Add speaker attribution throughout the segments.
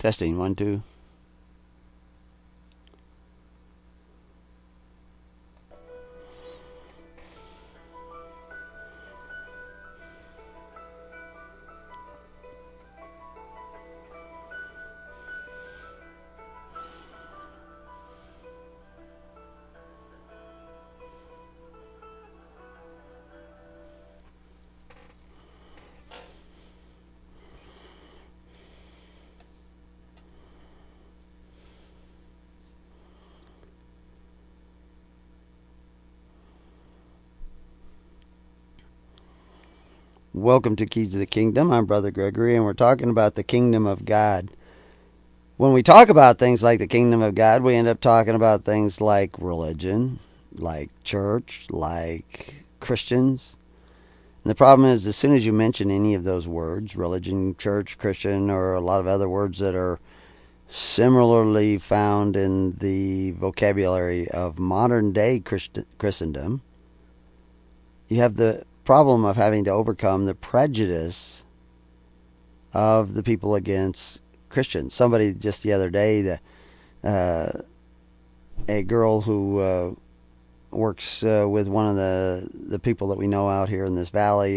Speaker 1: Testing, 1, 2. Welcome to Keys to the Kingdom. I'm Brother Gregory, and we're talking about the kingdom of God. When we talk about things like the kingdom of God, we end up talking about things like religion, like church, like Christians. And the problem is, as soon as you mention any of those words, religion, church, Christian, or a lot of other words that are similarly found in the vocabulary of modern day Christendom, you have the problem of having to overcome the prejudice of the people against Christians. Somebody just the other day, a girl who works with one of the people that we know out here in this valley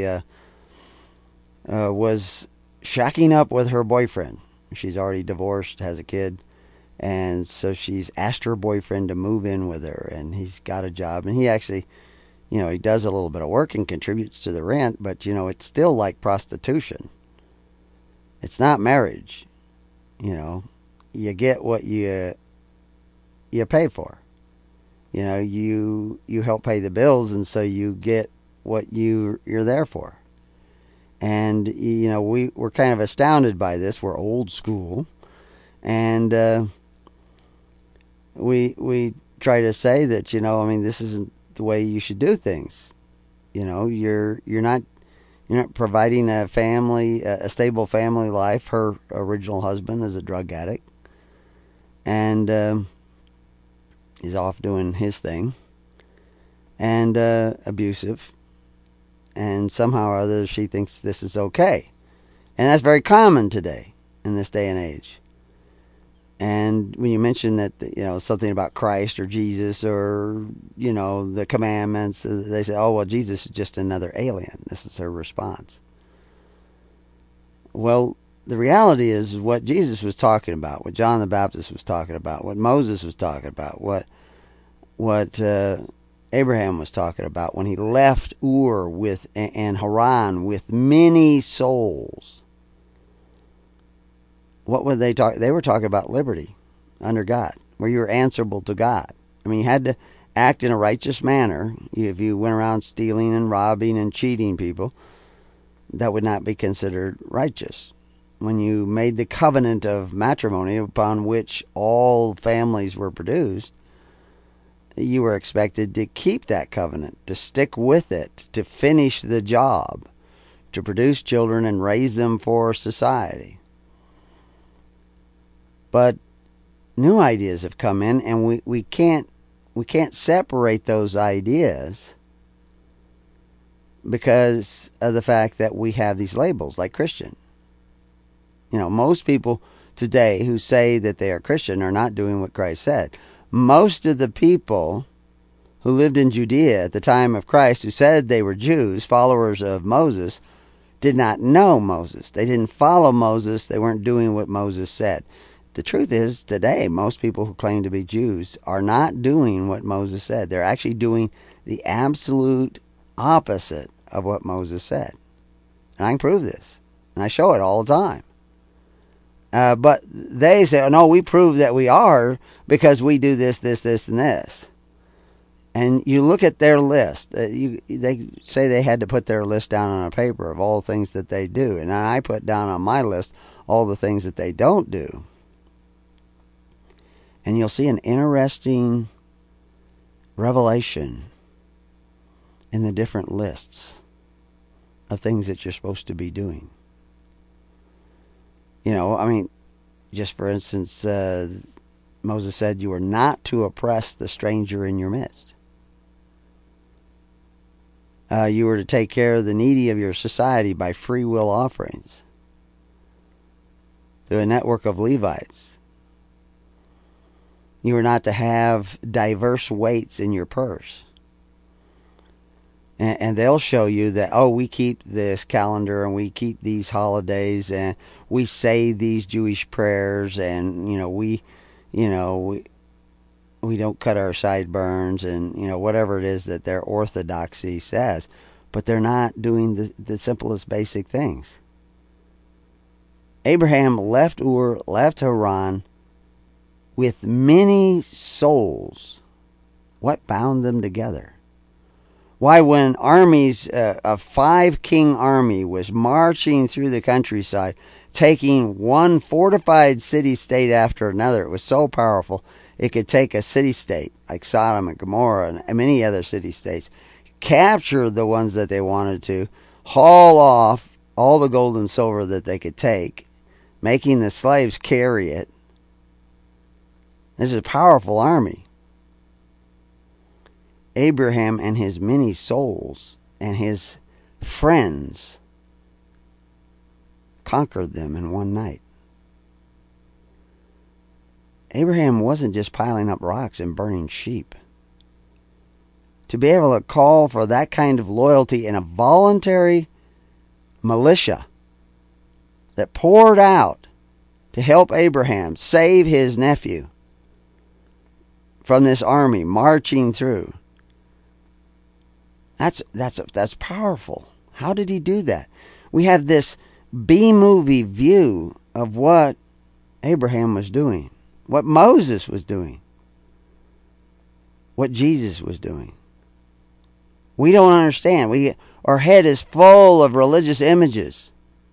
Speaker 1: was shacking up with her boyfriend. She's already divorced, has a kid, and so she's asked her boyfriend to move in with her, and he's got a job, and he actually, he does a little bit of work and contributes to the rent, but, it's still like prostitution. It's not marriage. You get what you pay for. You help pay the bills, and so you get what you're there for. And, we're kind of astounded by this. We're old school. And we try to say that, this isn't the way you should do things. You're not providing a family, a stable family life. Her original husband is a drug addict, and he's off doing his thing, and abusive, and somehow or other she thinks this is okay. And that's very common today, in this day and age. And when you mention that, something about Christ or Jesus or, the commandments, they say, oh, well, Jesus is just another alien. This is her response. Well, the reality is what Jesus was talking about, what John the Baptist was talking about, what Moses was talking about, what Abraham was talking about when he left Ur and Haran with many souls. What would they talk? They were talking about liberty under God, where you were answerable to God. You had to act in a righteous manner. If you went around stealing and robbing and cheating people, that would not be considered righteous. When you made the covenant of matrimony upon which all families were produced, you were expected to keep that covenant, to stick with it, to finish the job, to produce children and raise them for society. But new ideas have come in, and we can't separate those ideas because of the fact that we have these labels like Christian. Most people today who say that they are Christian are not doing what Christ said. Most of the people who lived in Judea at the time of Christ, who said they were Jews, followers of Moses, did not know Moses. They didn't follow Moses. They weren't doing what Moses said. The truth is, today, most people who claim to be Jews are not doing what Moses said. They're actually doing the absolute opposite of what Moses said. And I can prove this. And I show it all the time. But they say, oh, no, we prove that we are because we do this, this, this, and this. And you look at their list. They say they had to put their list down on a paper of all the things that they do. And I put down on my list all the things that they don't do. And you'll see an interesting revelation in the different lists of things that you're supposed to be doing. Just for instance, Moses said you were not to oppress the stranger in your midst. You were to take care of the needy of your society by free will offerings. through a network of Levites. You are not to have diverse weights in your purse. And they'll show you that, oh, we keep this calendar and we keep these holidays and we say these Jewish prayers and, we don't cut our sideburns and, whatever it is that their orthodoxy says. But they're not doing the simplest basic things. Abraham left Ur, left Haran with many souls. What bound them together? Why, when armies, a 5-king army was marching through the countryside, taking one fortified city-state after another, it was so powerful, it could take a city-state like Sodom and Gomorrah and many other city-states, capture the ones that they wanted to, haul off all the gold and silver that they could take, making the slaves carry it. This is a powerful army. Abraham and his many souls and his friends conquered them in one night. Abraham wasn't just piling up rocks and burning sheep. To be able to call for that kind of loyalty in a voluntary militia that poured out to help Abraham save his nephew from this army marching through. That's powerful. How did he do that? We have this B-movie view of what Abraham was doing, what Moses was doing, what Jesus was doing. We don't understand. Our head is full of religious images.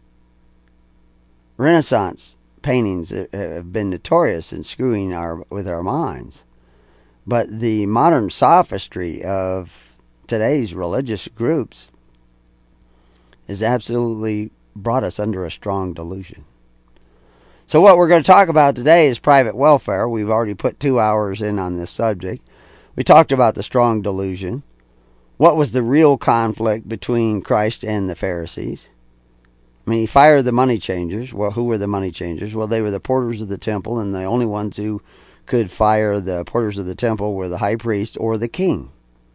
Speaker 1: Renaissance paintings have been notorious in screwing with our minds. But the modern sophistry of today's religious groups has absolutely brought us under a strong delusion. So what we're going to talk about today is private welfare. We've already put 2 hours in on this subject. We talked about the strong delusion. What was the real conflict between Christ and the Pharisees? I mean, he fired the money changers. Well, who were the money changers? Well, they were the porters of the temple, and the only ones who could fire the porters of the temple were the high priest or the king.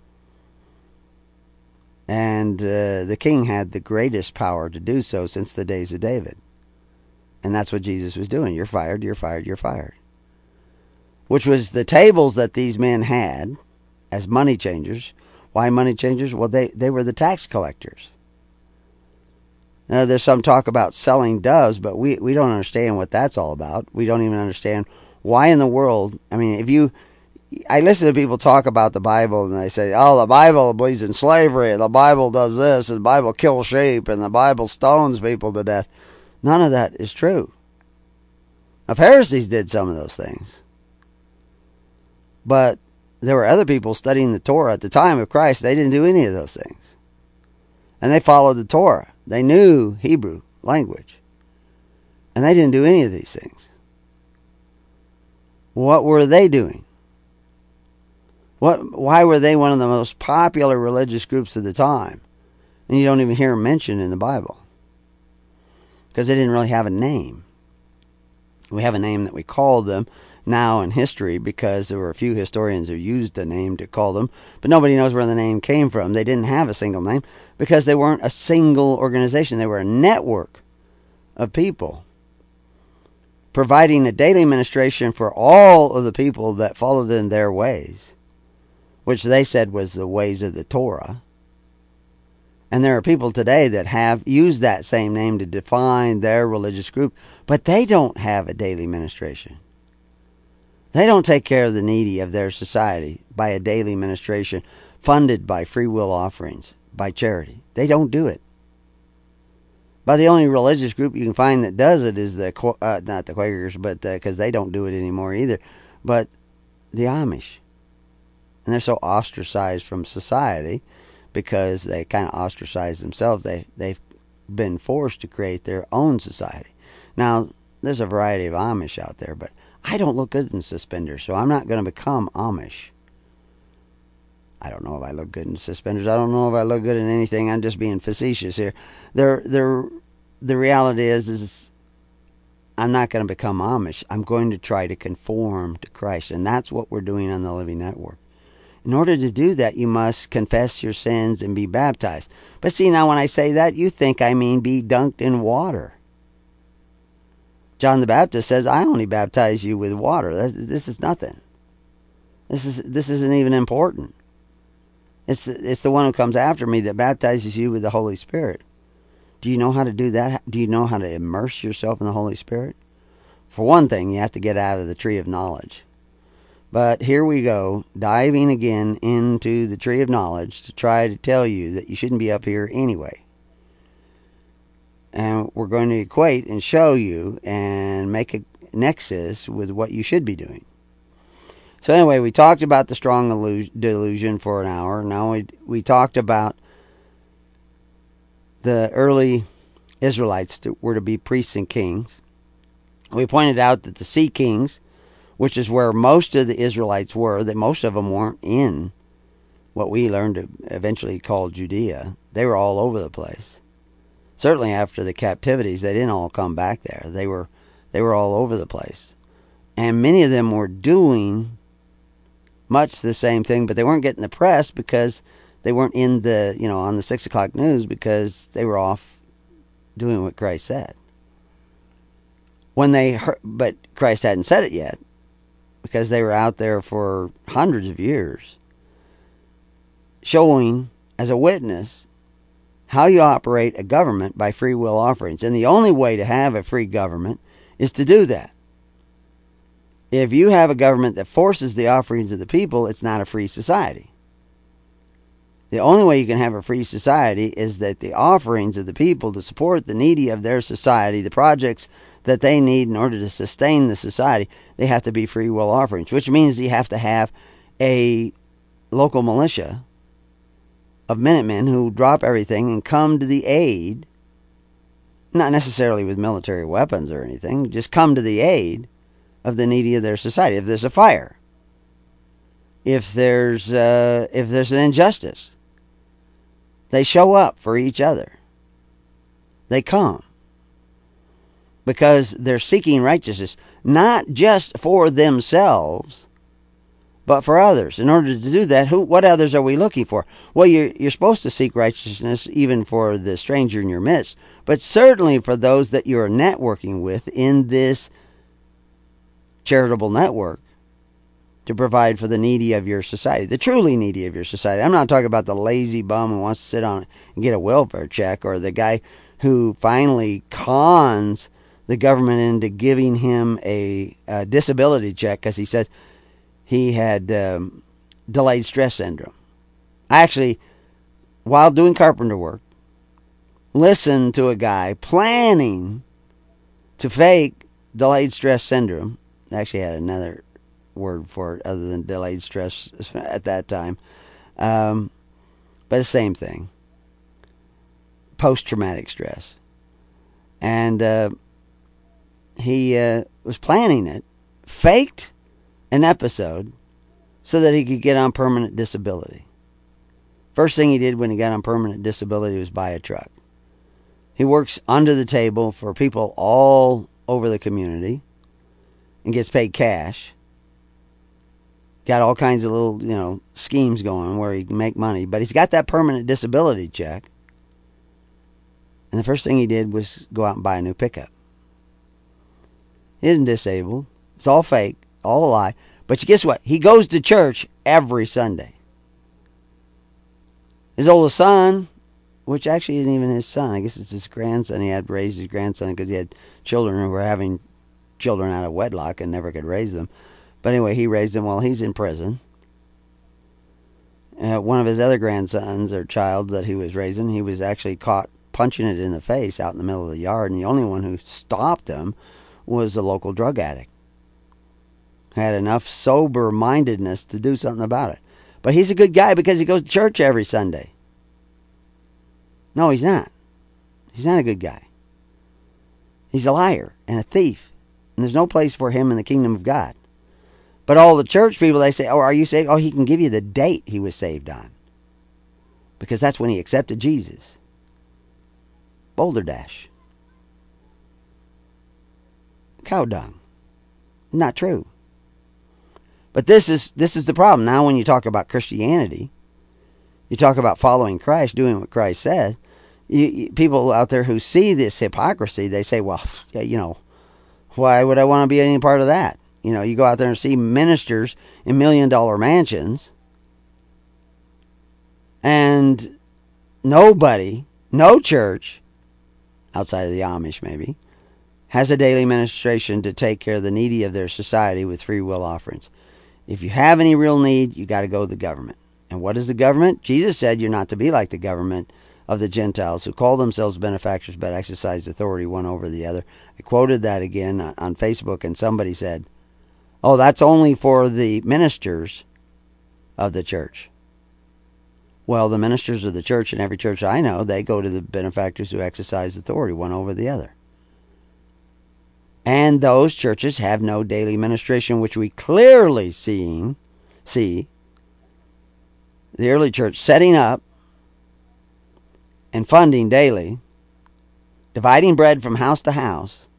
Speaker 1: And the king had the greatest power to do so since the days of David. And that's what Jesus was doing. You're fired, you're fired, you're fired. Which was the tables that these men had as money changers. Why money changers? Well, they were the tax collectors. Now, there's some talk about selling doves, but we don't understand what that's all about. We don't even understand why in the world. I mean, I listen to people talk about the Bible and they say, oh, the Bible believes in slavery, and the Bible does this, and the Bible kills sheep, and the Bible stones people to death. None of that is true. The Pharisees did some of those things. But there were other people studying the Torah at the time of Christ. They didn't do any of those things. And they followed the Torah. They knew Hebrew language. And they didn't do any of these things. What were they doing? Why were they one of the most popular religious groups of the time? And you don't even hear them mentioned in the Bible. Because they didn't really have a name. We have a name that we call them now in history because there were a few historians who used the name to call them. But nobody knows where the name came from. They didn't have a single name because they weren't a single organization. They were a network of people providing a daily ministration for all of the people that followed in their ways, which they said was the ways of the Torah. And there are people today that have used that same name to define their religious group, but they don't have a daily ministration. They don't take care of the needy of their society by a daily ministration funded by free will offerings, by charity. They don't do it. But the only religious group you can find that does it is not the Quakers, but because they don't do it anymore either, but the Amish. And they're so ostracized from society because they kind of ostracize themselves. They've been forced to create their own society. Now, there's a variety of Amish out there, but I don't look good in suspenders, so I'm not going to become Amish. I don't know if I look good in suspenders. I don't know if I look good in anything. I'm just being facetious here. The reality is I'm not going to become Amish. I'm going to try to conform to Christ. And that's what we're doing on the Living Network. In order to do that, you must confess your sins and be baptized. But see, now when I say that, you think I mean be dunked in water. John the Baptist says, I only baptize you with water. This is nothing. This isn't even important. It's the one who comes after me that baptizes you with the Holy Spirit. Do you know how to do that? Do you know how to immerse yourself in the Holy Spirit? For one thing, you have to get out of the tree of knowledge. But here we go, diving again into the tree of knowledge to try to tell you that you shouldn't be up here anyway. And we're going to equate and show you and make a nexus with what you should be doing. So anyway, we talked about the strong delusion for an hour. Now we talked about the early Israelites that were to be priests and kings. We pointed out that the sea kings, which is where most of the Israelites were, that most of them weren't in what we learned to eventually call Judea. They were all over the place. Certainly after the captivities, they didn't all come back there. They were all over the place. And many of them were doing much the same thing, but they weren't getting the press because they weren't in the, on the 6 o'clock news, because they were off doing what Christ said. When they heard, but Christ hadn't said it yet, because they were out there for hundreds of years, showing as a witness how you operate a government by free will offerings. And the only way to have a free government is to do that. If you have a government that forces the offerings of the people, it's not a free society. The only way you can have a free society is that the offerings of the people to support the needy of their society, the projects that they need in order to sustain the society, they have to be free will offerings, which means you have to have a local militia of Minutemen who drop everything and come to the aid, not necessarily with military weapons or anything, just come to the aid of the needy of their society. If there's a fire, if there's an injustice, they show up for each other. They come because they're seeking righteousness, not just for themselves, but for others. In order to do that, what others are we looking for? Well, you're supposed to seek righteousness even for the stranger in your midst, but certainly for those that you're networking with in this charitable network, to provide for the needy of your society, the truly needy of your society. I'm not talking about the lazy bum who wants to sit on and get a welfare check, or the guy who finally cons the government into giving him a disability check because he said he had delayed stress syndrome. I actually, while doing carpenter work, listened to a guy planning to fake delayed stress syndrome. I actually had another word for it other than delayed stress at that time, but the same thing, post-traumatic stress. And he was planning it, faked an episode so that he could get on permanent disability. First thing he did when he got on permanent disability was buy a truck. He works under the table for people all over the community and gets paid cash. Got all kinds of little, schemes going where he can make money. But he's got that permanent disability check. And the first thing he did was go out and buy a new pickup. He isn't disabled. It's all fake, all a lie. But guess what? He goes to church every Sunday. His oldest son, which actually isn't even his son, I guess it's his grandson. He had raised his grandson because he had children who were having children out of wedlock and never could raise them. But anyway, he raised them while he's in prison. One of his other grandsons or child that he was raising, he was actually caught punching it in the face out in the middle of the yard. And the only one who stopped him was a local drug addict. Had enough sober-mindedness to do something about it. But he's a good guy because he goes to church every Sunday. No, he's not. He's not a good guy. He's a liar and a thief. And there's no place for him in the kingdom of God. But all the church people, they say, oh, are you saved? Oh, he can give you the date he was saved on. Because that's when he accepted Jesus. Boulder Dash. Cow dung. Not true. But this is the problem. Now when you talk about Christianity, you talk about following Christ, doing what Christ said, people out there who see this hypocrisy, they say, well, why would I want to be any part of that? You go out there and see ministers in $1 million mansions, and nobody, no church, outside of the Amish maybe, has a daily ministration to take care of the needy of their society with free will offerings. If you have any real need, you got to go to the government. And what is the government? Jesus said you're not to be like the government of the Gentiles who call themselves benefactors but exercise authority one over the other. I quoted that again on Facebook, and somebody said, oh, that's only for the ministers of the church. Well, the ministers of the church in every church I know, they go to the benefactors who exercise authority one over the other. And those churches have no daily ministration, which we clearly see the early church setting up and funding daily, dividing bread from house to house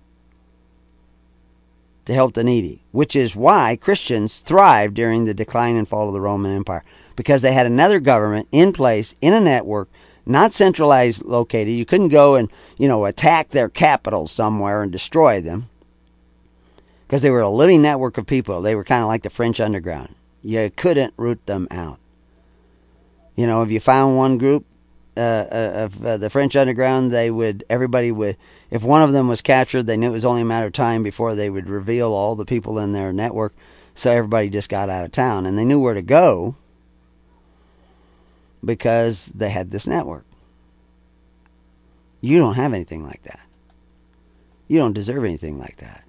Speaker 1: to help the needy, which is why Christians thrived during the decline and fall of the Roman Empire, because they had another government in place, in a network, not centralized located. You couldn't go and, attack their capital somewhere and destroy them, because they were a living network of people. They were kind of like the French underground. You couldn't root them out. If you found one group of the French underground, everybody would, if one of them was captured, they knew it was only a matter of time before they would reveal all the people in their network. So everybody just got out of town, and they knew where to go because they had this network. You don't have anything like that. You don't deserve anything like that,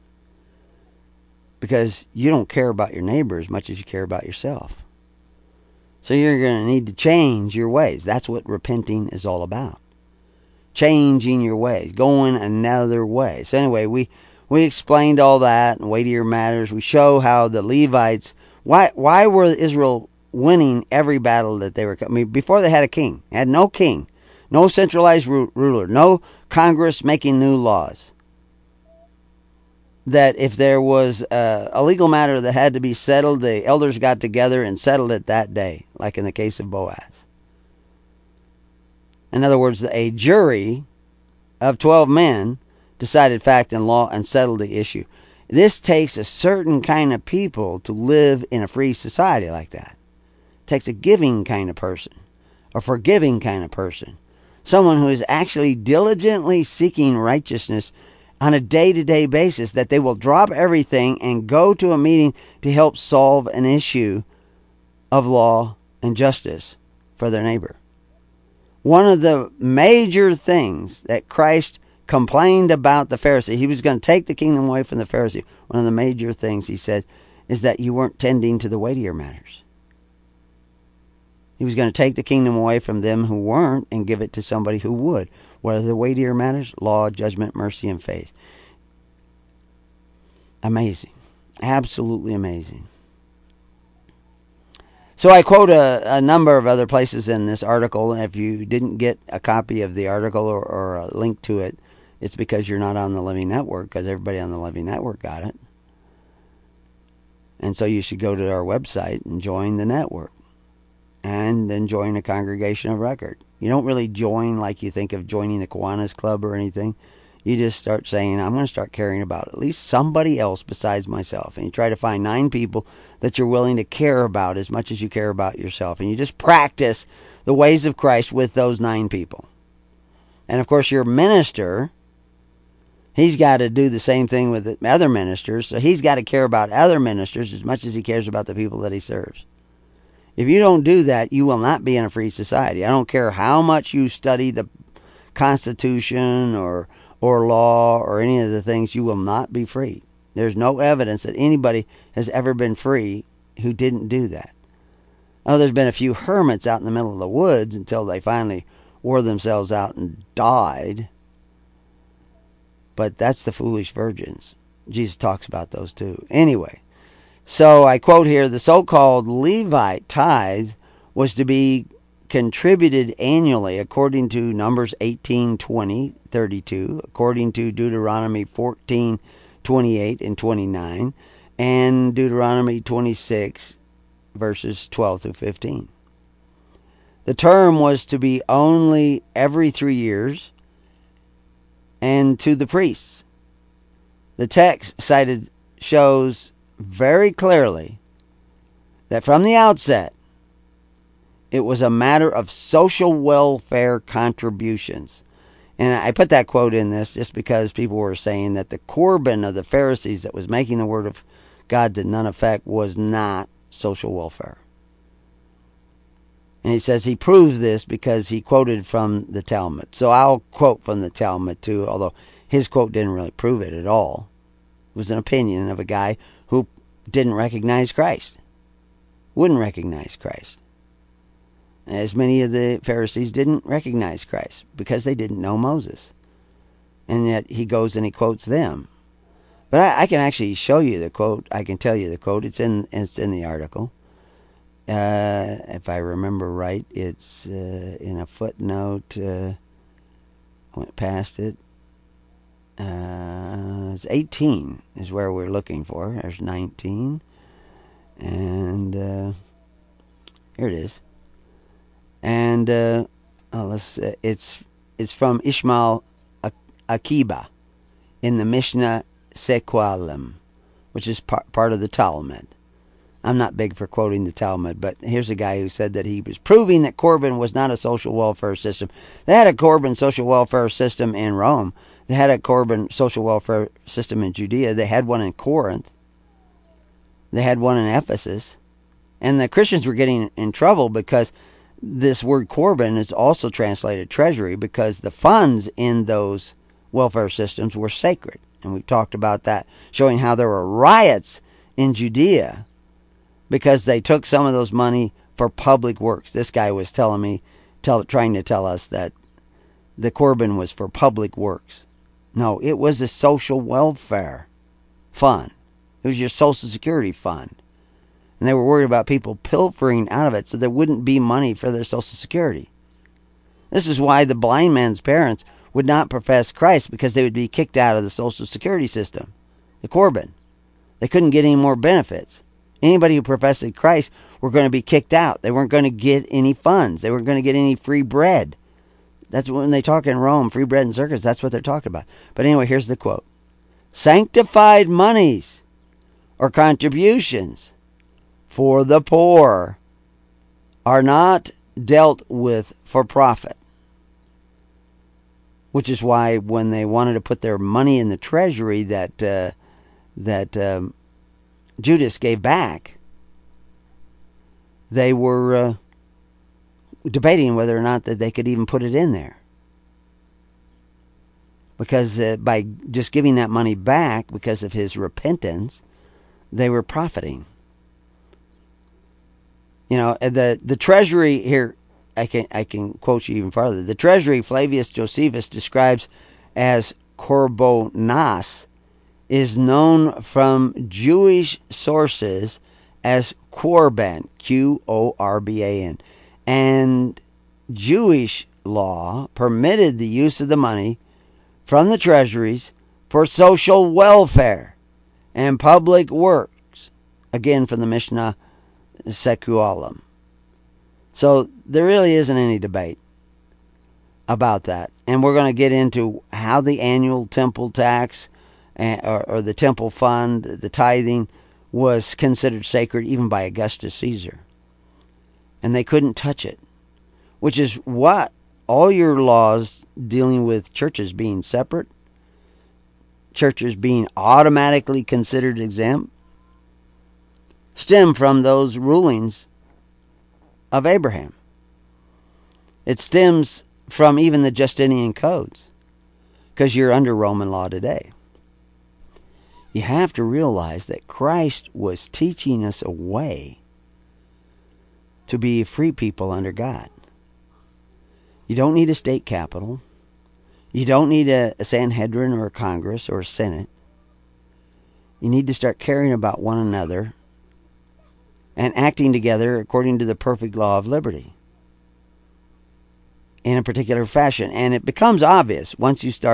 Speaker 1: because you don't care about your neighbor as much as you care about yourself. So you're going to need to change your ways. That's what repenting is all about. Changing your ways. Going another way. So anyway, we explained all that and weightier matters. We show how the Levites, why were Israel winning every battle that they were, before they had a king. They had no king. No centralized ruler. No Congress making new laws. That if there was a legal matter that had to be settled, the elders got together and settled it that day, like in the case of Boaz. In other words, a jury of 12 men decided fact and law and settled the issue. This takes a certain kind of people to live in a free society like that. It takes a giving kind of person, a forgiving kind of person, someone who is actually diligently seeking righteousness on a day-to-day basis, that they will drop everything and go to a meeting to help solve an issue of law and justice for their neighbor. One of the major things that Christ complained about the Pharisee, he was going to take the kingdom away from the Pharisee. One of the major things he said is that you weren't tending to the weightier matters. He was going to take the kingdom away from them who weren't and give it to somebody who would. What are the weightier matters? Law, judgment, mercy, and faith. Amazing. Absolutely amazing. So I quote a number of other places in this article. If you didn't get a copy of the article or a link to it, it's because you're not on the Living Network, because everybody on the Living Network got it. And so you should go to our website and join the network. And then join a congregation of record. You don't really join like you think of joining the Kiwanis Club or anything. You just start saying, I'm going to start caring about at least somebody else besides myself. And you try to find 9 people that you're willing to care about as much as you care about yourself. And you just practice the ways of Christ with those 9 people. And of course, your minister, he's got to do the same thing with other ministers. So he's got to care about other ministers as much as he cares about the people that he serves. If you don't do that, you will not be in a free society. I don't care how much you study the Constitution or law or any of the things, you will not be free. There's no evidence that anybody has ever been free who didn't do that. Oh, there's been a few hermits out in the middle of the woods until they finally wore themselves out and died. But that's the foolish virgins. Jesus talks about those too. Anyway. So I quote here, the so-called Levite tithe was to be contributed annually according to Numbers 18:20-32, according to Deuteronomy 14, 28 and 29, and Deuteronomy 26, verses 12 through 15. The term was to be only every 3 years, and to the priests. The text cited shows very clearly that from the outset, it was a matter of social welfare contributions. And I put that quote in this just because people were saying that the Corban of the Pharisees that was making the word of God to none effect was not social welfare. And he says he proves this because he quoted from the Talmud. So I'll quote from the Talmud too, although his quote didn't really prove it at all. It was an opinion of a guy who didn't recognize Christ. Wouldn't recognize Christ. As many of the Pharisees didn't recognize Christ because they didn't know Moses. And yet he goes and he quotes them. But I can actually show you the quote. I can tell you the quote. It's in the article. If I remember right, it's in a footnote. I went past it. It's 18 is where we're looking for. There's 19. And here it is. And it's from Ishmael Akiba in the Mishnah Sequalim, which is part of the Talmud. I'm not big for quoting the Talmud, but here's a guy who said that he was proving that Corban was not a social welfare system. They had a Corban social welfare system in Rome. They had a Corban social welfare system in Judea. They had one in Corinth. They had one in Ephesus. And the Christians were getting in trouble because this word Corban is also translated treasury because the funds in those welfare systems were sacred. And we've talked about that, showing how there were riots in Judea because they took some of those money for public works. This guy was trying to tell us that the Corban was for public works. No, it was a social welfare fund. It was your Social Security fund. And they were worried about people pilfering out of it so there wouldn't be money for their Social Security. This is why the blind man's parents would not profess Christ, because they would be kicked out of the Social Security system, the Corban. They couldn't get any more benefits. Anybody who professed Christ were going to be kicked out. They weren't going to get any funds. They weren't going to get any free bread. That's when they talk in Rome, free bread and circus, that's what they're talking about. But anyway, here's the quote. Sanctified monies or contributions for the poor are not dealt with for profit. Which is why when they wanted to put their money in the treasury that Judas gave back, they were debating whether or not that they could even put it in there. Because by just giving that money back because of his repentance, they were profiting. You know, the treasury here, I can quote you even farther. The treasury Flavius Josephus describes as korbonas is known from Jewish sources as korban, Qorban, and Jewish law permitted the use of the money from the treasuries for social welfare and public works. Again, from the Mishnah Sequalim. So there really isn't any debate about that. And we're going to get into how the annual temple tax or the temple fund, the tithing, was considered sacred even by Augustus Caesar. And they couldn't touch it. Which is what all your laws dealing with churches being separate, churches being automatically considered exempt, stem from those rulings of Abraham. It stems from even the Justinian codes, because you're under Roman law today. You have to realize that Christ was teaching us a way to be free people under God. You don't need a state capital. You don't need a Sanhedrin or a Congress or a Senate. You need to start caring about one another and acting together according to the perfect law of liberty in a particular fashion. And it becomes obvious once you start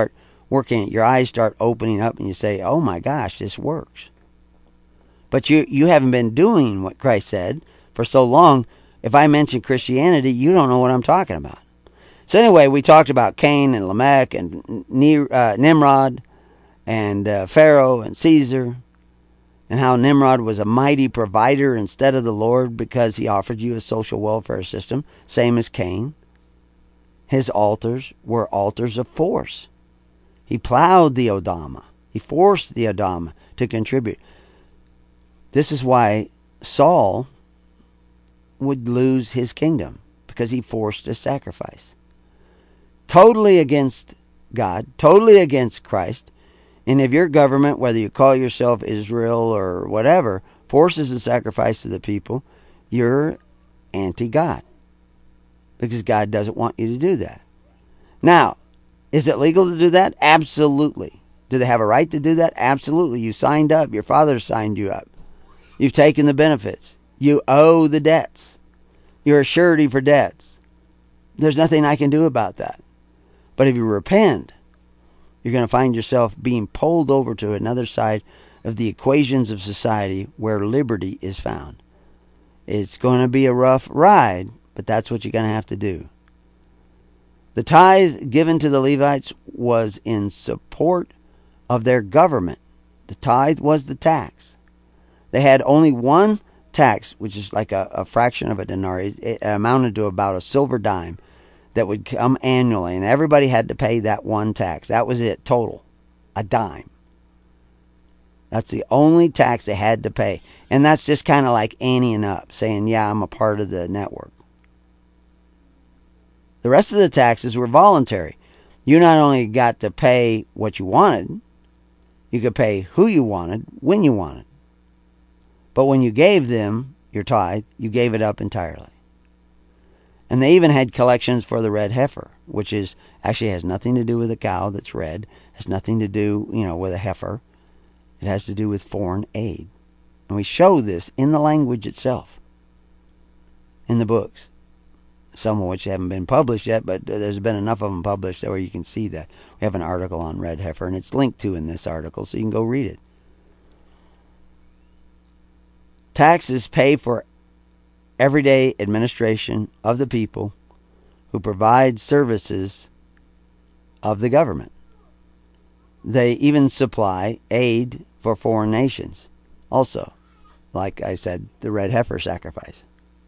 Speaker 1: working it, your eyes start opening up and you say, oh my gosh, this works. But you haven't been doing what Christ said for so long. If I mention Christianity, you don't know what I'm talking about. So anyway, we talked about Cain and Lamech and Nimrod and Pharaoh and Caesar, and how Nimrod was a mighty provider instead of the Lord because he offered you a social welfare system, same as Cain. His altars were altars of force. He plowed the Odama. He forced the Odama to contribute. This is why Saul would lose his kingdom, because he forced a sacrifice. Totally against God, totally against Christ. And if your government, whether you call yourself Israel or whatever, forces a sacrifice to the people, you're anti-God. Because God doesn't want you to do that. Now, is it legal to do that? Absolutely. Do they have a right to do that? Absolutely. You signed up. Your father signed you up. You've taken the benefits. You owe the debts. You're a surety for debts. There's nothing I can do about that. But if you repent, you're going to find yourself being pulled over to another side of the equations of society where liberty is found. It's going to be a rough ride, but that's what you're going to have to do. The tithe given to the Levites was in support of their government. The tithe was the tax. They had only one tax, which is like a fraction of a denarii. It amounted to about a silver dime that would come annually, and everybody had to pay that one tax. That was it, total. A dime. That's the only tax they had to pay. And that's just kind of like anteing up, saying, yeah, I'm a part of the network. The rest of the taxes were voluntary. You not only got to pay what you wanted, you could pay who you wanted, when you wanted. But when you gave them your tithe, you gave it up entirely. And they even had collections for the red heifer, which is actually has nothing to do with a cow that's red, has nothing to do, with a heifer. It has to do with foreign aid. And we show this in the language itself, in the books. Some of which haven't been published yet, but there's been enough of them published where you can see that. We have an article on red heifer, and it's linked to in this article, so you can go read it. Taxes pay for everyday administration of the people who provide services of the government. They even supply aid for foreign nations. Also, like I said, the red heifer sacrifice.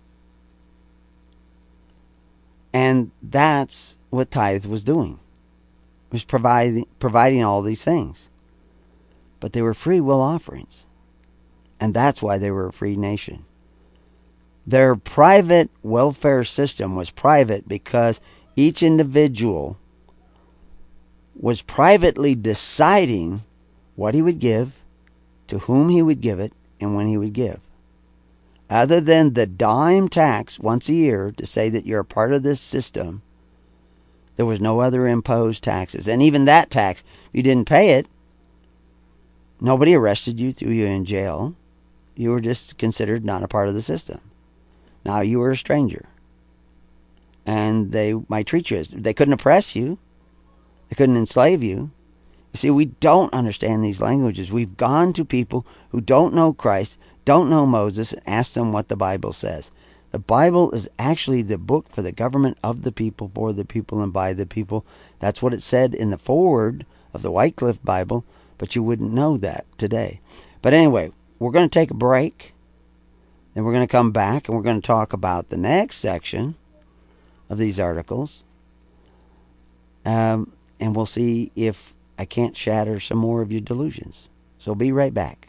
Speaker 1: And that's what tithe was doing. It was providing all these things. But they were free will offerings. And that's why they were a free nation. Their private welfare system was private because each individual was privately deciding what he would give, to whom he would give it, and when he would give. Other than the dime tax once a year to say that you're a part of this system, there was no other imposed taxes. And even that tax, if you didn't pay it, nobody arrested you, threw you in jail. You were just considered not a part of the system. Now you were a stranger. And they might treat you as, they couldn't oppress you. They couldn't enslave you. You see, we don't understand these languages. We've gone to people who don't know Christ, don't know Moses, and asked them what the Bible says. The Bible is actually the book for the government of the people, for the people, and by the people. That's what it said in the foreword of the Wycliffe Bible, but you wouldn't know that today. But anyway, we're going to take a break. Then we're going to come back, and we're going to talk about the next section of these articles. And we'll see if I can't shatter some more of your delusions. So be right back.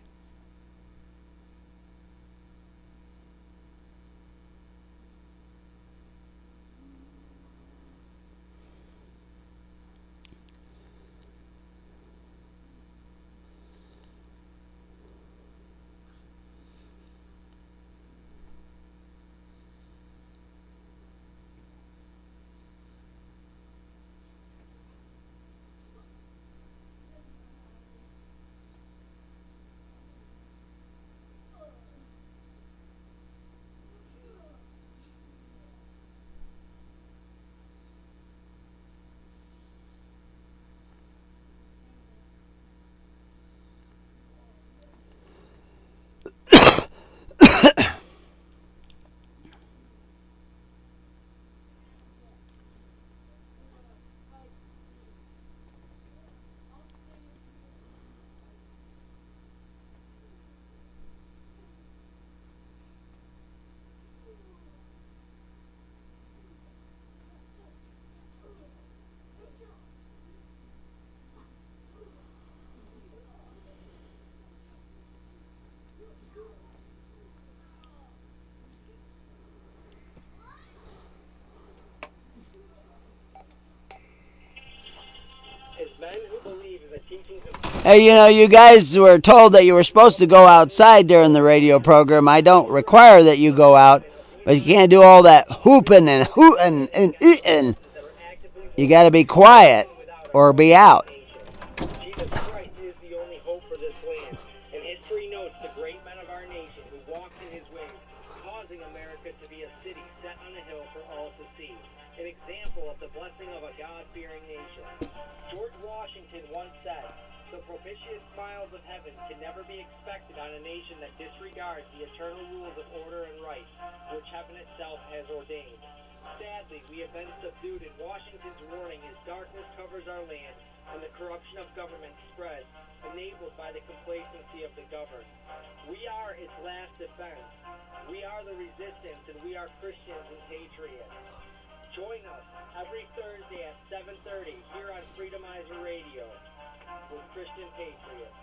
Speaker 1: Hey, you guys were told that you were supposed to go outside during the radio program. I don't require that you go out, but you can't do all that hooping and hooting and eating. You got to be quiet or be out.
Speaker 2: Jesus Christ is the only hope for this land, and history notes the great men of our nation who walked in his ways, causing America to be a city set on a hill for all to see, an example of the blessing of a God-fearing nation. George Washington once said, "The propitious smiles of heaven can never be expected on a nation that disregards the eternal rules of order and right, which heaven itself has ordained." Sadly, we have been subdued in Washington's warning as darkness covers our land and the corruption of government spreads, enabled by the complacency of the governed. We are its last defense. We are the resistance, and we are Christians and patriots. Join us every Thursday at 7:30 here on Freedomizer Radio with Christian Patriots.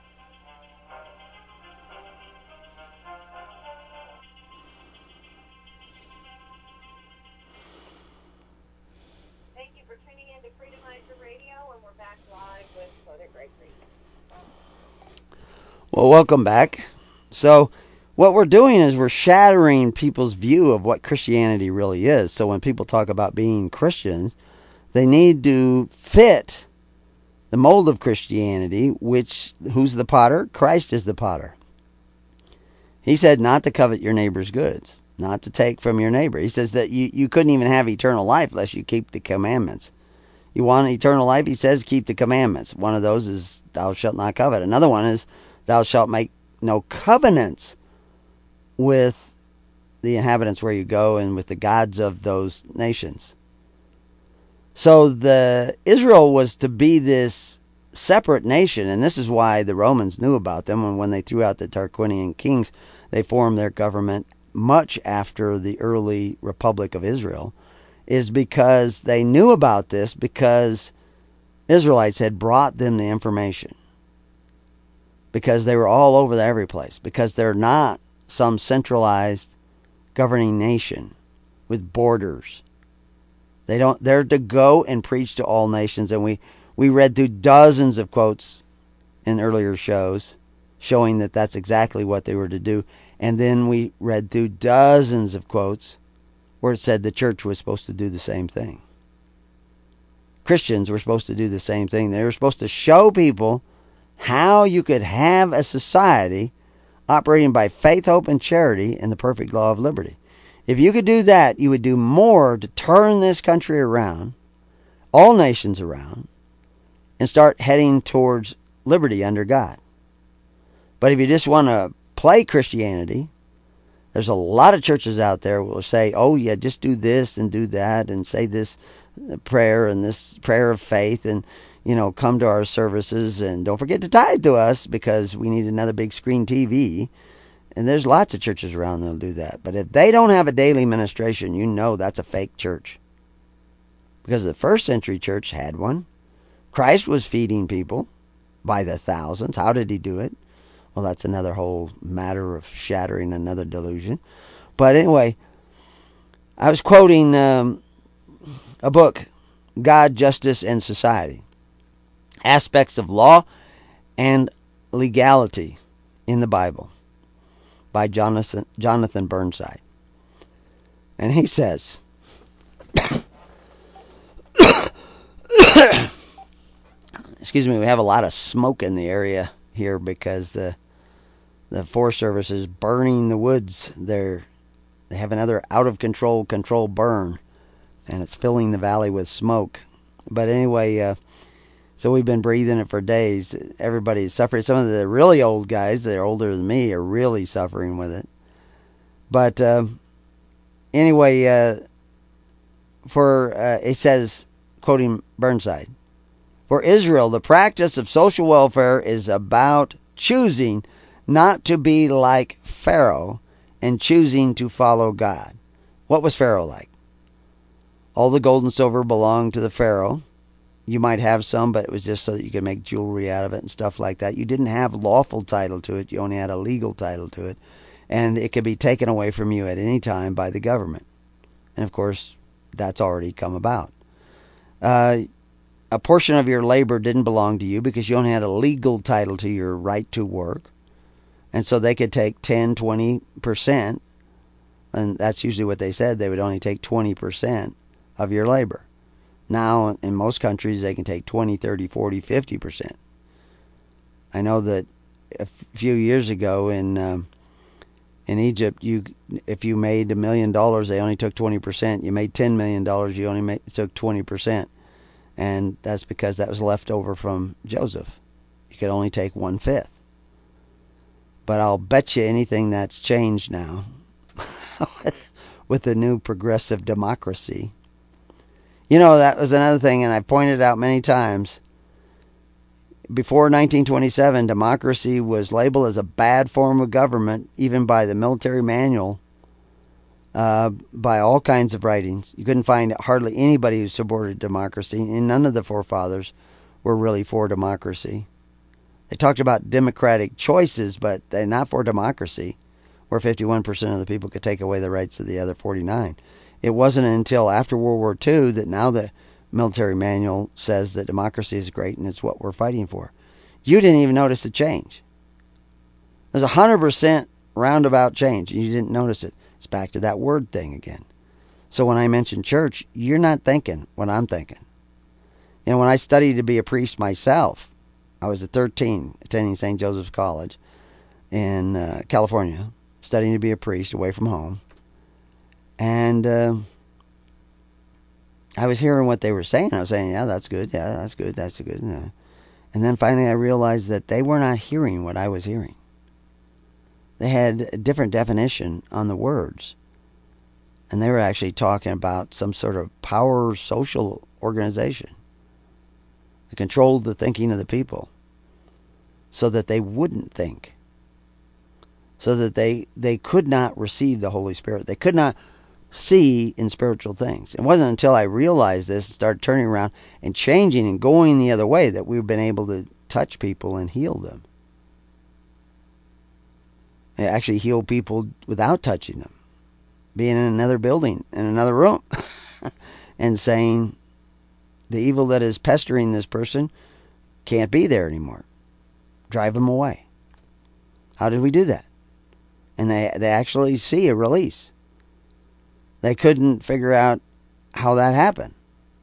Speaker 3: Thank you for tuning in to Freedomizer Radio, and we're back live with Brother Gregory.
Speaker 1: Well, welcome back. So, what we're doing is we're shattering people's view of what Christianity really is. So, when people talk about being Christians, they need to fit the mold of Christianity, who's the potter? Christ is the potter. He said not to covet your neighbor's goods, not to take from your neighbor. He says that you couldn't even have eternal life unless you keep the commandments. You want eternal life? He says keep the commandments. One of those is thou shalt not covet. Another one is thou shalt make no covenants with the inhabitants where you go and with the gods of those nations. So Israel was to be this separate nation, and this is why the Romans knew about them. And when they threw out the Tarquinian kings, they formed their government much after the early Republic of Israel, is because they knew about this, because Israelites had brought them the information, because they were all over every place, because they're not some centralized governing nation with borders. They're to go and preach to all nations. And we read through dozens of quotes in earlier shows showing that that's exactly what they were to do. And then we read through dozens of quotes where it said the church was supposed to do the same thing. Christians were supposed to do the same thing. They were supposed to show people how you could have a society operating by faith, hope, and charity in the perfect law of liberty. If you could do that, you would do more to turn this country around, all nations around, and start heading towards liberty under God. But if you just want to play Christianity, there's a lot of churches out there who will say, oh yeah, just do this and do that and say this prayer and this prayer of faith and, come to our services and don't forget to tithe to us because we need another big screen TV. And there's lots of churches around that'll do that. But if they don't have a daily ministration, that's a fake church. Because the first century church had one. Christ was feeding people by the thousands. How did he do it? Well, that's another whole matter of shattering another delusion. But anyway, I was quoting a book, God, Justice, and Society. Aspects of Law and Legality in the Bible, by Jonathan Burnside. And he says, excuse me, we have a lot of smoke in the area here because the Forest Service is burning the woods. They have another out of control burn, and it's filling the valley with smoke. But anyway, so we've been breathing it for days. Everybody's suffering. Some of the really old guys that are older than me are really suffering with it. But anyway, it says, quoting Burnside, for Israel, the practice of social welfare is about choosing not to be like Pharaoh and choosing to follow God. What was Pharaoh like? All the gold and silver belonged to the Pharaoh. You might have some, but it was just so that you could make jewelry out of it and stuff like that. You didn't have lawful title to it. You only had a legal title to it. And it could be taken away from you at any time by the government. And, of course, that's already come about. a portion of your labor didn't belong to you because you only had a legal title to your right to work. And so they could take 10, 20%, and that's usually what they said. They would only take 20% of your labor. Now, in most countries, they can take 20, 30, 40, 50%. I know that a few years ago in Egypt, if you made $1 million, they only took 20%. You made $10 million, you only took 20%. And that's because that was left over from Joseph. You could only take 1/5. But I'll bet you anything that's changed now with the new progressive democracy. You know, that was another thing, and I pointed out many times. Before 1927, democracy was labeled as a bad form of government, even by the military manual, by all kinds of writings. You couldn't find hardly anybody who supported democracy, and none of the forefathers were really for democracy. They talked about democratic choices, but they're not for democracy, where 51% of the people could take away the rights of the other 49. It wasn't until after World War II that now the military manual says that democracy is great and it's what we're fighting for. You didn't even notice the change. There's 100% roundabout change, and you didn't notice it. It's back to that word thing again. So when I mention church, you're not thinking what I'm thinking. You know, when I studied to be a priest myself, I was at 13, attending St. Joseph's College in California, studying to be a priest away from home. And I was hearing what they were saying. I was saying, yeah, that's good. Yeah, that's good. That's good. And then finally I realized that they were not hearing what I was hearing. They had a different definition on the words. And they were actually talking about some sort of power social organization that controlled the thinking of the people so that they wouldn't think, so that they could not receive the Holy Spirit. They could not see in spiritual things. It wasn't until I realized this and started turning around and changing and going the other way that we've been able to touch people and heal them. And actually heal people without touching them. Being in another building, in another room, and saying, the evil that is pestering this person can't be there anymore. Drive them away. How did we do that? And they actually see a release. They couldn't figure out how that happened.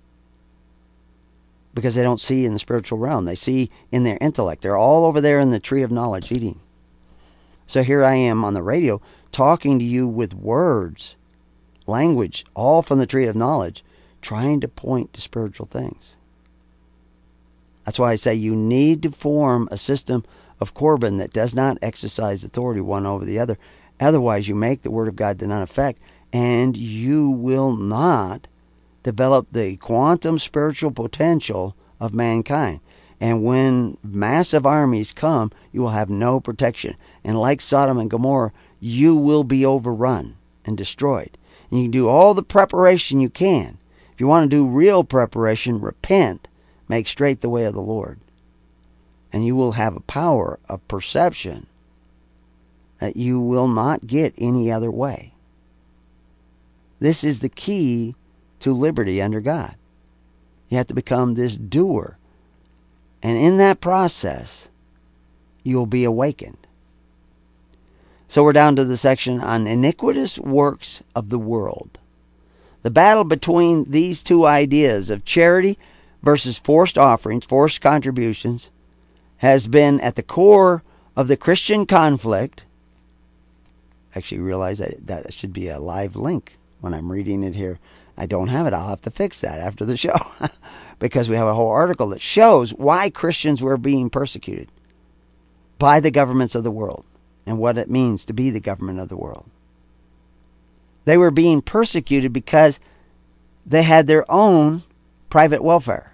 Speaker 1: Because they don't see in the spiritual realm. They see in their intellect. They're all over there in the tree of knowledge eating. So here I am on the radio talking to you with words, language, all from the tree of knowledge, trying to point to spiritual things. That's why I say you need to form a system of Corban that does not exercise authority one over the other. Otherwise, you make the Word of God to none effect, and you will not develop the quantum spiritual potential of mankind. And when massive armies come, you will have no protection. And like Sodom and Gomorrah, you will be overrun and destroyed. And you can do all the preparation you can. If you want to do real preparation, repent, make straight the way of the Lord. And you will have a power of perception that you will not get any other way. This is the key to liberty under God. You have to become this doer. And in that process, you'll be awakened. So we're down to the section on iniquitous works of the world. The battle between these two ideas of charity versus forced offerings, forced contributions, has been at the core of the Christian conflict. Actually realize that should be a live link when I'm reading it here. I don't have it. I'll have to fix that after the show because we have a whole article that shows why Christians were being persecuted by the governments of the world and what it means to be the government of the world. They were being persecuted because they had their own private welfare.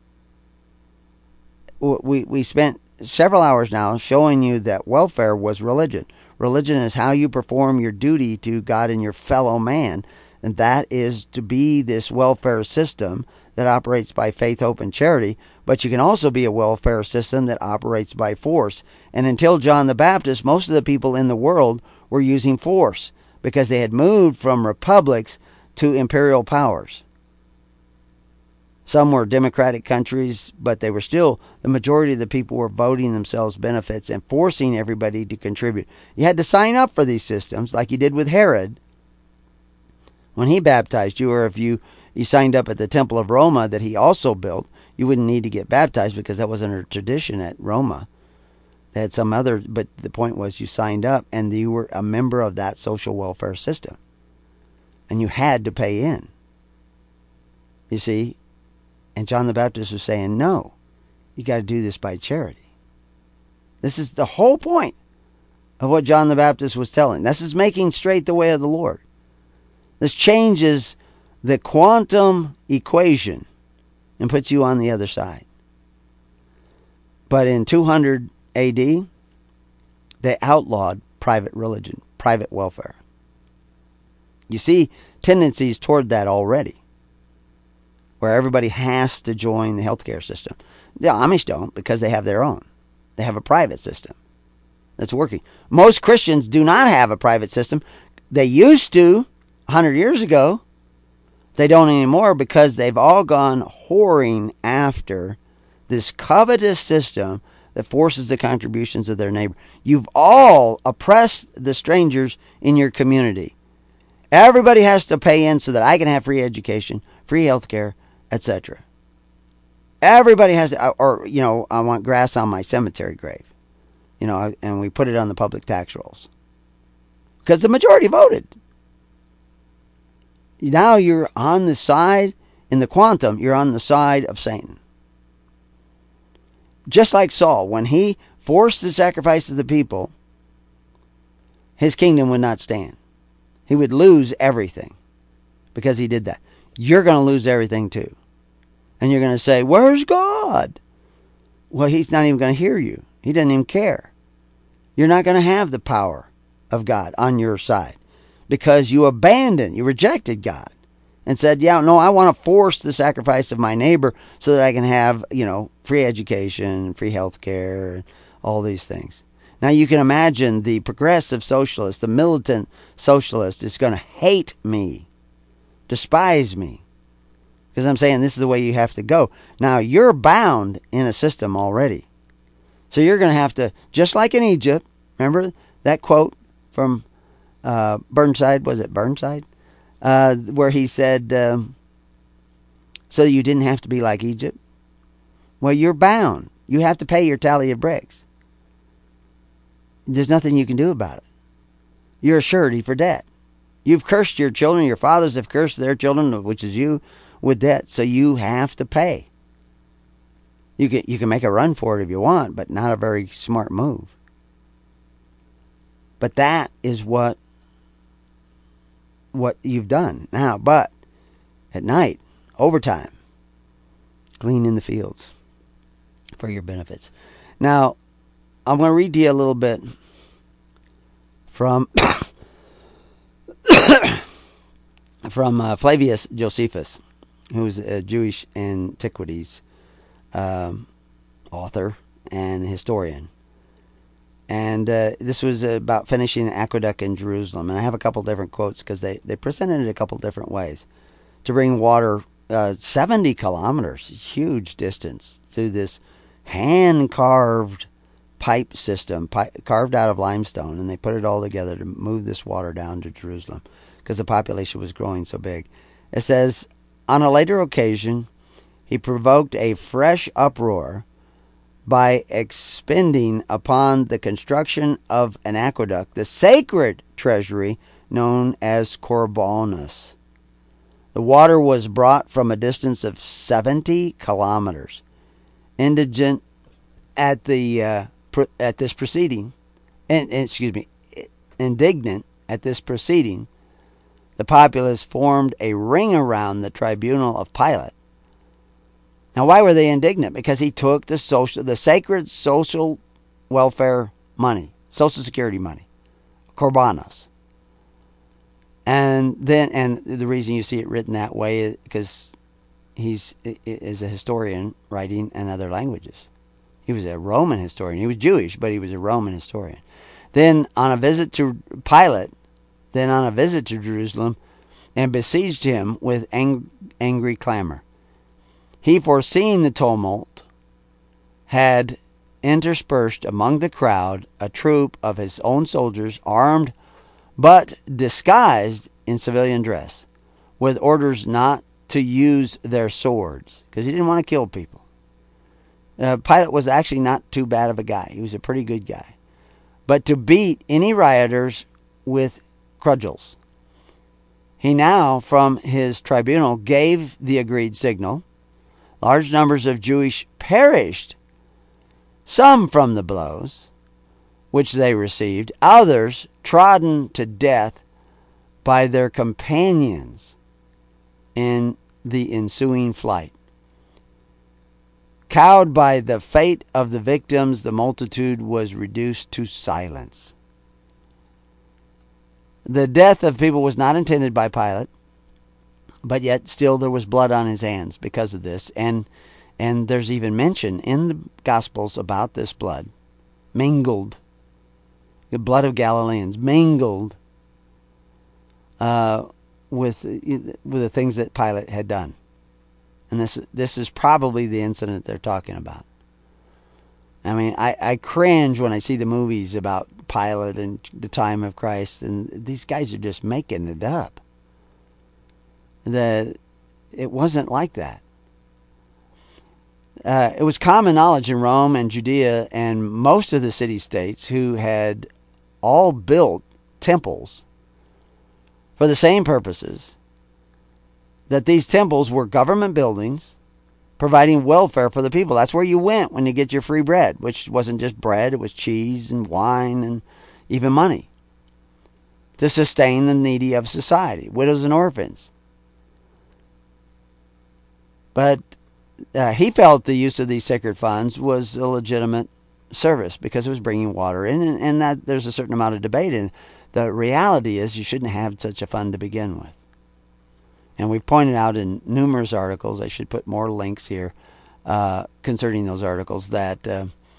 Speaker 1: We spent several hours now showing you that welfare was religion. Religion is how you perform your duty to God and your fellow man. And that is to be this welfare system that operates by faith, hope, and charity. But you can also be a welfare system that operates by force. And until John the Baptist, most of the people in the world were using force because they had moved from republics to imperial powers. Some were democratic countries, but they were still, the majority of the people were voting themselves benefits and forcing everybody to contribute. You had to sign up for these systems like you did with Herod when he baptized you, or if you signed up at the Temple of Roma that he also built, you wouldn't need to get baptized because that wasn't a tradition at Roma. They had some other, but the point was you signed up and you were a member of that social welfare system. And you had to pay in. You see? And John the Baptist was saying, no, you got to do this by charity. This is the whole point of what John the Baptist was telling. This is making straight the way of the Lord. This changes the quantum equation and puts you on the other side. But in 200 AD, they outlawed private religion, private welfare. You see tendencies toward that already, where everybody has to join the healthcare system. The Amish don't, because they have their own. They have a private system that's working. Most Christians do not have a private system. They used to 100 years ago. They don't anymore because they've all gone whoring after this covetous system that forces the contributions of their neighbor. You've all oppressed the strangers in your community. Everybody has to pay in so that I can have free education, free health care, etc. Everybody has to, or, I want grass on my cemetery grave. And we put it on the public tax rolls. Because the majority voted. Now you're on the side, in the quantum, you're on the side of Satan. Just like Saul, when he forced the sacrifice of the people, his kingdom would not stand. He would lose everything because he did that. You're going to lose everything too. And you're going to say, where's God? Well, he's not even going to hear you. He doesn't even care. You're not going to have the power of God on your side because you rejected God and said, yeah, no, I want to force the sacrifice of my neighbor so that I can have, free education, free health care, all these things. Now you can imagine the progressive socialist, the militant socialist is going to hate me, despise me, because I'm saying this is the way you have to go. Now you're bound in a system already. So you're going to have to, just like in Egypt, remember that quote from Burnside, was it Burnside? Where he said, so you didn't have to be like Egypt? Well, you're bound. You have to pay your tally of bricks. There's nothing you can do about it. You're a surety for debt. You've cursed your children. Your fathers have cursed their children, which is you, with debt. So you have to pay. You can make a run for it if you want, but not a very smart move. But that is what you've done now. But at night, overtime, cleaning the fields for your benefits. Now, I'm going to read to you a little bit from Flavius Josephus, who's a Jewish antiquities author and historian. And this was about finishing an aqueduct in Jerusalem. And I have a couple different quotes because they presented it a couple different ways. To bring water 70 kilometers, huge distance, through this hand-carved pipe system, carved out of limestone, and they put it all together to move this water down to Jerusalem because the population was growing so big. It says, on a later occasion, he provoked a fresh uproar by expending upon the construction of an aqueduct the sacred treasury known as Corbanus. The water was brought from a distance of 70 kilometers. Indignant at this proceeding, indignant at this proceeding, the populace formed a ring around the tribunal of Pilate. Now, why were they indignant? Because he took the sacred social welfare money, Social Security money, Corbanos. And the reason you see it written that way is because he is a historian writing in other languages. He was a Roman historian. He was Jewish, but he was a Roman historian. Then on a visit to Pilate, then on a visit to Jerusalem, and besieged him with angry clamor. he, foreseeing the tumult, had interspersed among the crowd a troop of his own soldiers, armed but disguised in civilian dress, with orders not to use their swords, because he didn't want to kill people. Pilate was actually not too bad of a guy. He was a pretty good guy. But to beat any rioters with cudgels. He now, from his tribunal, gave the agreed signal. Large numbers of Jewish perished, some from the blows which they received, others trodden to death by their companions in the ensuing flight. Cowed by the fate of the victims, the multitude was reduced to silence. The death of people was not intended by Pilate, but yet still there was blood on his hands because of this. And there's even mention in the Gospels about this blood mingled, the blood of Galileans mingled with the things that Pilate had done. And this is probably the incident they're talking about. I mean, I cringe when I see the movies about Pilate and the time of Christ, and these guys are just making it up. It wasn't like that. It was common knowledge in Rome and Judea and most of the city-states who had all built temples for the same purposes, that these temples were government buildings providing welfare for the people. That's where you went when you get your free bread, which wasn't just bread, it was cheese and wine and even money, to sustain the needy of society, widows and orphans. But he felt the use of these sacred funds was a legitimate service because it was bringing water in, and that there's a certain amount of debate. And the reality is you shouldn't have such a fund to begin with. And we've pointed out in numerous articles, I should put more links here concerning those articles, that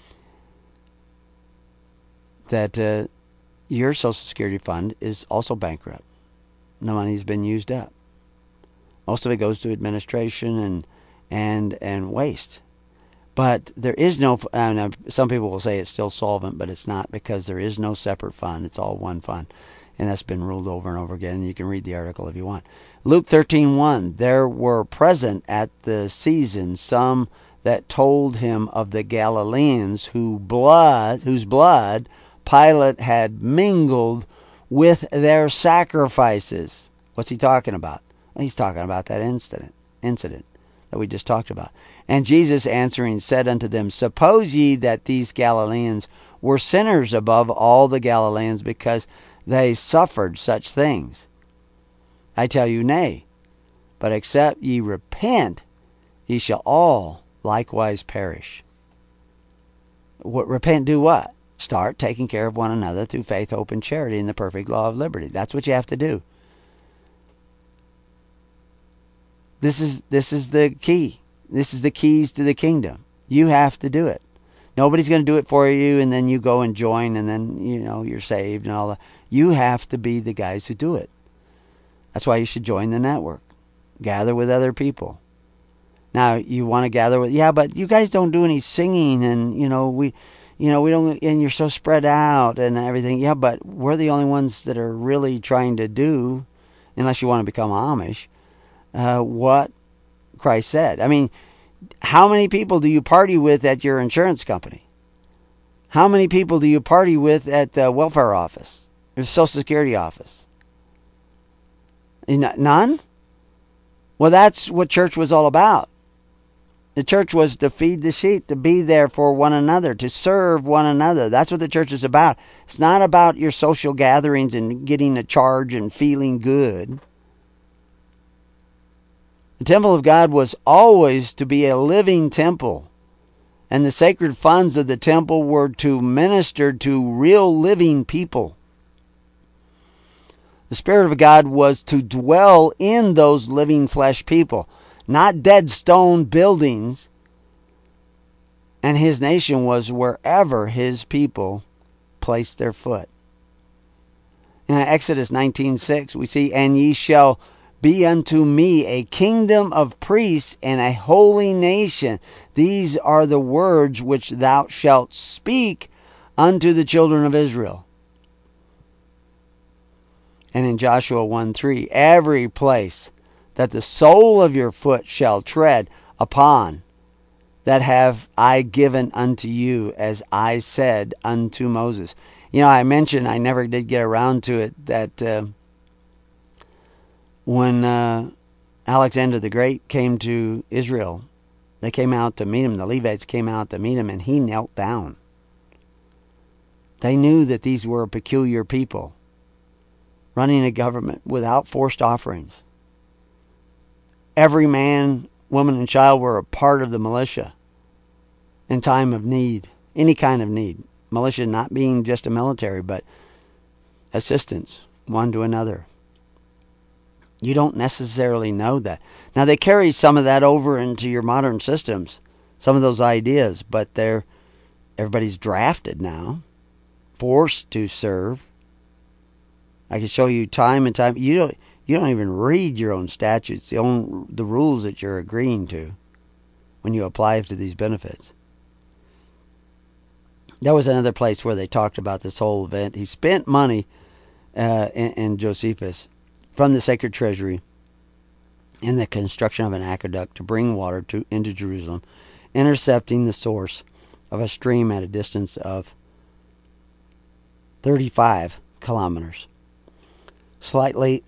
Speaker 1: your Social Security fund is also bankrupt. The money's been used up. Most of it goes to administration and waste. But there is no, some people will say it's still solvent, but it's not, because there is no separate fund. It's all one fund. And that's been ruled over and over again. You can read the article if you want. Luke 13:1, there were present at the season some that told him of the Galileans whose blood Pilate had mingled with their sacrifices. What's he talking about? Well, he's talking about that incident that we just talked about. And Jesus answering said unto them, suppose ye that these Galileans were sinners above all the Galileans, because they suffered such things? I tell you, nay, but except ye repent, ye shall all likewise perish. Repent, do what? Start taking care of one another through faith, hope, and charity in the perfect law of liberty. That's what you have to do. This is the key. This is the keys to the kingdom. You have to do it. Nobody's going to do it for you, and then you go and join, and then you're saved and all that. You have to be the guys who do it. That's why you should join the network. Gather with other people. Now, you want to gather with, but you guys don't do any singing, and we don't, and you're so spread out and everything. Yeah, but we're the only ones that are really trying to do, unless you want to become Amish, what Christ said. I mean, how many people do you party with at your insurance company? How many people do you party with at the welfare office, or Social Security office? None? Well, that's what church was all about. The church was to feed the sheep, to be there for one another, to serve one another. That's what the church is about. It's not about your social gatherings and getting a charge and feeling good. The temple of God was always to be a living temple. And the sacred funds of the temple were to minister to real living people. The Spirit of God was to dwell in those living flesh people, not dead stone buildings. And his nation was wherever his people placed their foot. In Exodus 19:6, we see, and ye shall be unto me a kingdom of priests and a holy nation. These are the words which thou shalt speak unto the children of Israel. And in Joshua 1:3, every place that the sole of your foot shall tread upon, that have I given unto you, as I said unto Moses. You know, I mentioned, I never did get around to it, that when Alexander the Great came to Israel, they came out to meet him. The Levites came out to meet him, and he knelt down. They knew that these were a peculiar people, running a government without forced offerings. Every man, woman, and child were a part of the militia in time of need, any kind of need. Militia not being just a military, but assistance one to another. You don't necessarily know that. Now, they carry some of that over into your modern systems, some of those ideas, but everybody's drafted now, forced to serve. I can show you time and time. You don't even read your own statutes, the rules that you're agreeing to when you apply to these benefits. There was another place where they talked about this whole event. He spent money in Josephus from the sacred treasury in the construction of an aqueduct to bring water into Jerusalem, intercepting the source of a stream at a distance of 35 kilometers. Slightly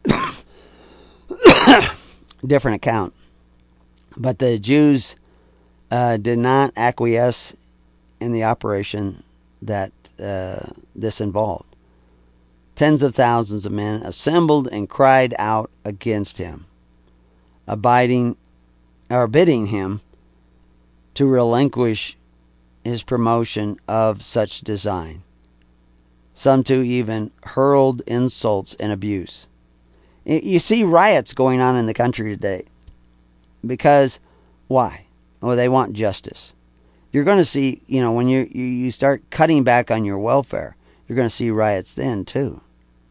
Speaker 1: different account. But the Jews did not acquiesce in the operation that this involved. Tens of thousands of men assembled and cried out against him, bidding him to relinquish his promotion of such design. Some too even hurled insults and abuse. You see riots going on in the country today. Because, why? Well, they want justice. You're going to see, when you start cutting back on your welfare, you're going to see riots then too.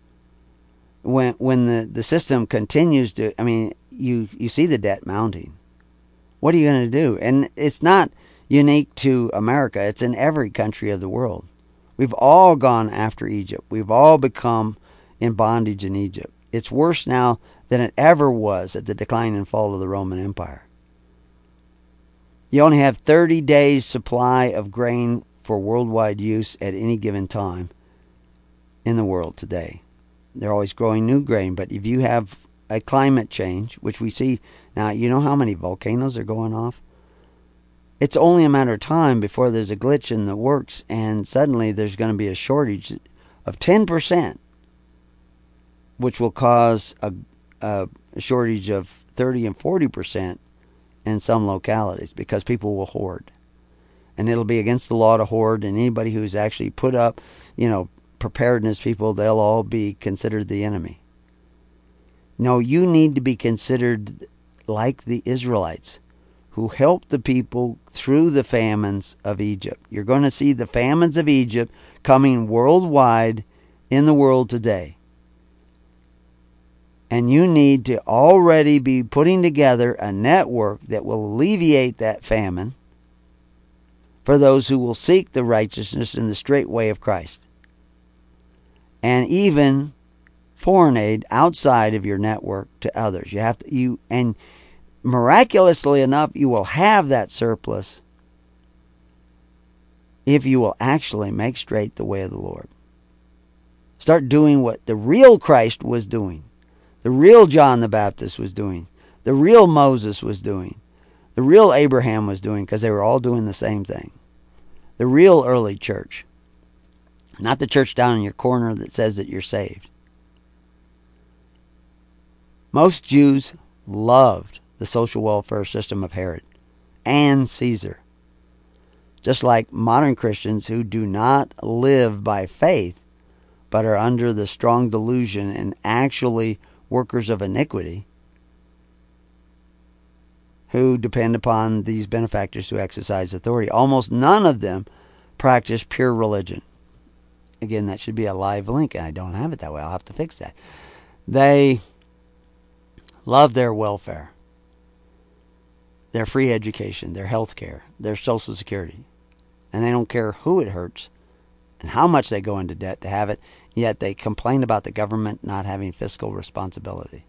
Speaker 1: When the system continues to, you see the debt mounting. What are you going to do? And it's not unique to America. It's in every country of the world. We've all gone after Egypt. We've all become in bondage in Egypt. It's worse now than it ever was at the decline and fall of the Roman Empire. You only have 30 days supply of grain for worldwide use at any given time in the world today. They're always growing new grain, but if you have a climate change, which we see now, you know how many volcanoes are going off? It's only a matter of time before there's a glitch in the works, and suddenly there's going to be a shortage of 10%, which will cause a shortage of 30 and 40% in some localities, because people will hoard. And it'll be against the law to hoard, and anybody who's actually put up, preparedness people, they'll all be considered the enemy. No, you need to be considered like the Israelites, who helped the people through the famines of Egypt. You're going to see the famines of Egypt coming worldwide in the world today. And you need to already be putting together a network that will alleviate that famine for those who will seek the righteousness in the straight way of Christ. And even foreign aid outside of your network to others. And miraculously enough, you will have that surplus if you will actually make straight the way of the Lord. Start doing what the real Christ was doing. The real John the Baptist was doing. The real Moses was doing. The real Abraham was doing, because they were all doing the same thing. The real early church. Not the church down in your corner that says that you're saved. Most Jews loved the social welfare system of Herod and Caesar. Just like modern Christians who do not live by faith, but are under the strong delusion and actually workers of iniquity, who depend upon these benefactors who exercise authority. Almost none of them practice pure religion. Again, that should be a live link, and I don't have it that way. I'll have to fix that. They love their welfare, their free education, their health care, their Social Security. And they don't care who it hurts and how much they go into debt to have it, yet they complain about the government not having fiscal responsibility.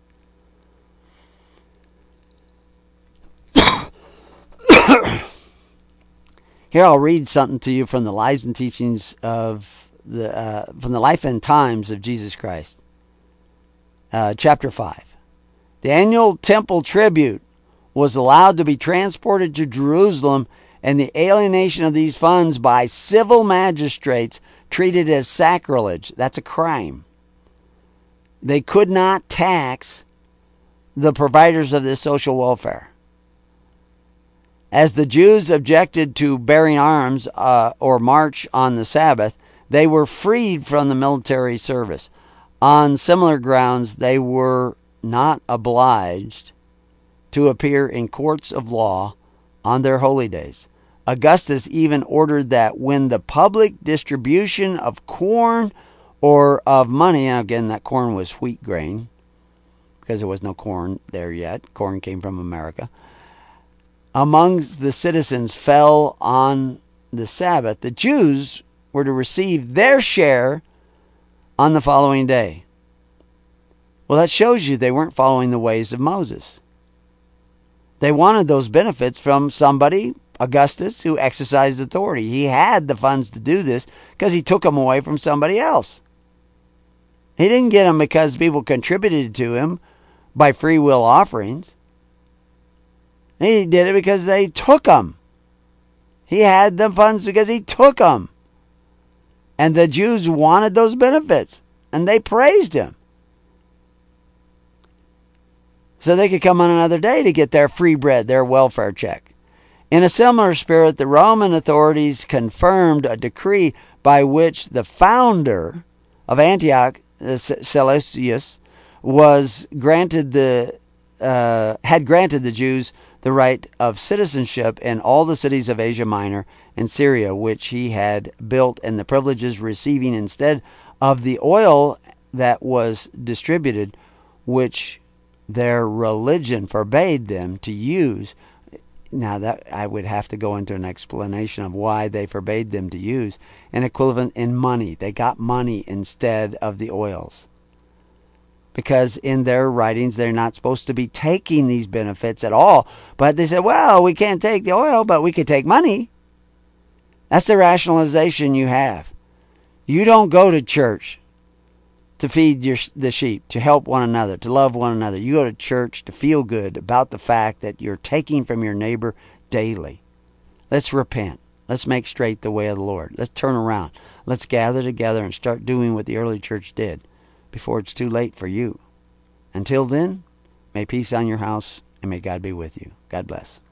Speaker 1: Here I'll read something to you from the lives and teachings of from the life and times of Jesus Christ. Chapter 5. The annual temple tribute was allowed to be transported to Jerusalem, and the alienation of these funds by civil magistrates treated as sacrilege. That's a crime. They could not tax the providers of this social welfare. As the Jews objected to bearing arms or march on the Sabbath, they were freed from the military service. On similar grounds, they were not obliged to appear in courts of law on their holy days. Augustus even ordered that when the public distribution of corn or of money, and again that corn was wheat grain, because there was no corn there yet, corn came from America, amongst the citizens fell on the Sabbath, the Jews were to receive their share on the following day. Well, that shows you they weren't following the ways of Moses. They wanted those benefits from somebody, Augustus, who exercised authority. He had the funds to do this because he took them away from somebody else. He didn't get them because people contributed to him by free will offerings. He did it because they took them. He had the funds because he took them. And the Jews wanted those benefits. And they praised him. So they could come on another day to get their free bread, their welfare check. In a similar spirit, the Roman authorities confirmed a decree by which the founder of Antioch, Seleucus, had granted the Jews the right of citizenship in all the cities of Asia Minor and Syria, which he had built, and the privileges receiving instead of the oil that was distributed, which their religion forbade them to use. Now that I would have to go into an explanation of why they forbade them to use an equivalent in money. They got money instead of the oils. Because in their writings, they're not supposed to be taking these benefits at all. But they said, well, we can't take the oil, but we could take money. That's the rationalization you have. You don't go to church to feed the sheep, to help one another, to love one another. You go to church to feel good about the fact that you're taking from your neighbor daily. Let's repent. Let's make straight the way of the Lord. Let's turn around. Let's gather together and start doing what the early church did before it's too late for you. Until then, may peace on your house, and may God be with you. God bless.